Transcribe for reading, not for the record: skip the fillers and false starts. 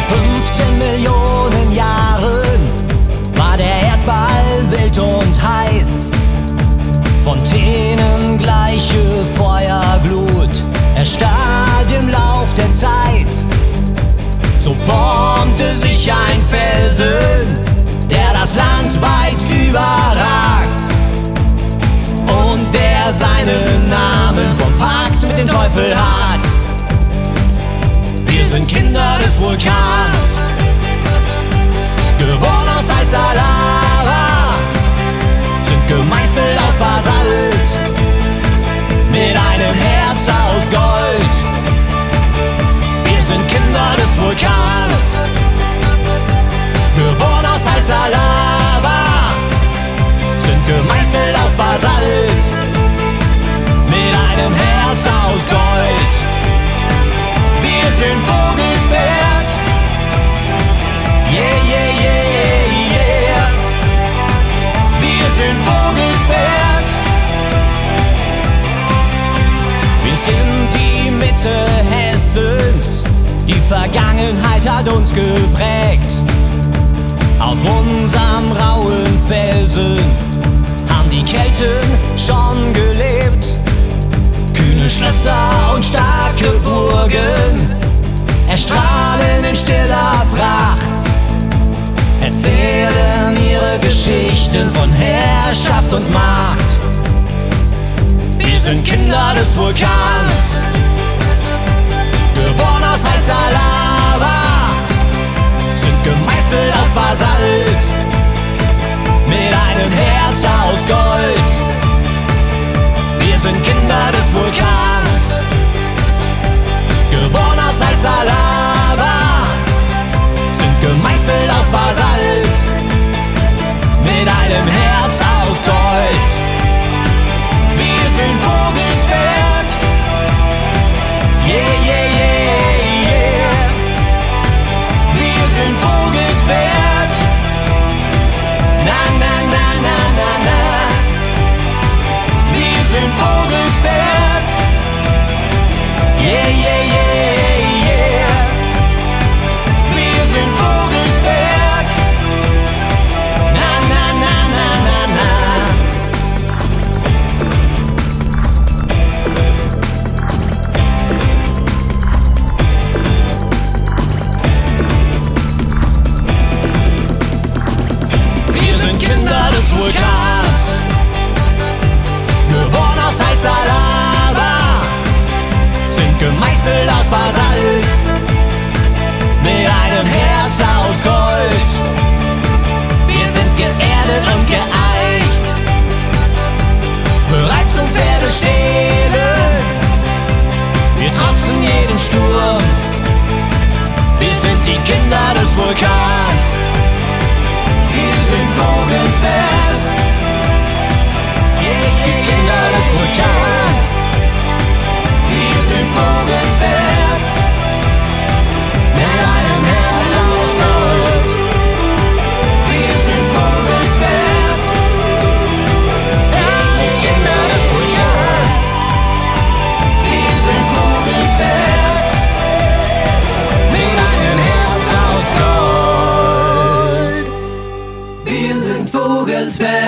15 Millionen Jahren war der Erdball wild und heiß. Fontänen gleiche Feuerglut erstarrt im Lauf der Zeit. So formte sich ein Felsen, der das Land weit überragt und der seinen Namen vom Pakt mit dem Teufel hat. Wir sind Kinder des Vulkans, geboren aus heißer Lava, sind gemeißelt aus Basalt, mit einem Herz aus Gold. Wir sind Kinder des Vulkans, geboren aus heißer Lava, sind gemeißelt aus Basalt, mit einem Herz aus Gold. Wir sind Vogelsberg, yeah, yeah, yeah, yeah. Wir sind Vogelsberg. Wir sind die Mitte Hessens, die Vergangenheit hat uns geprägt. Auf unserem rauen Felsen haben die Kelten schon gelebt. Kühne Schlösser und starke Burgen erstrahlen in stiller Pracht, erzählen ihre Geschichten von Herrschaft und Macht. Wir sind Kinder des Vulkans, geboren aus heißer Lava, sind gemeißelt aus Basalt, mit einem Herz aus Gold. Wir sind Kinder des Vulkans, geboren aus heißer Lava, sind gemeißelt aus Basalt, mit einem Herz aus Gold. Wir sind Vogelsberg, yeah, yeah, yeah, yeah. Wir sind Vogelsberg, na, na, na, na, na, na. Wir sind Vogelsberg, yeah, yeah, yeah, yeah. Wir sind Vogelsberg, na, na, na, na, na, na. Wir sind Kinder des Vulkans, geboren aus heißer Lava, sind gemeißelt aus Basalt, mit einem Herz aus Gold. Wir sind geerdet und geeicht, bereit zum Pferdestehlen. Wir trotzen jeden Sturm, wir sind die Kinder des Vulkans. Wir sind Vogelsberg, die Kinder des Vulkans. Wir sind Vogelsberg, mit einem Herz aus Gold. Wir sind Vogelsberg, die Kinder des Vulkans. Wir sind Vogelsberg, mit einem Herz aus Gold. Wir sind Vogelsberg.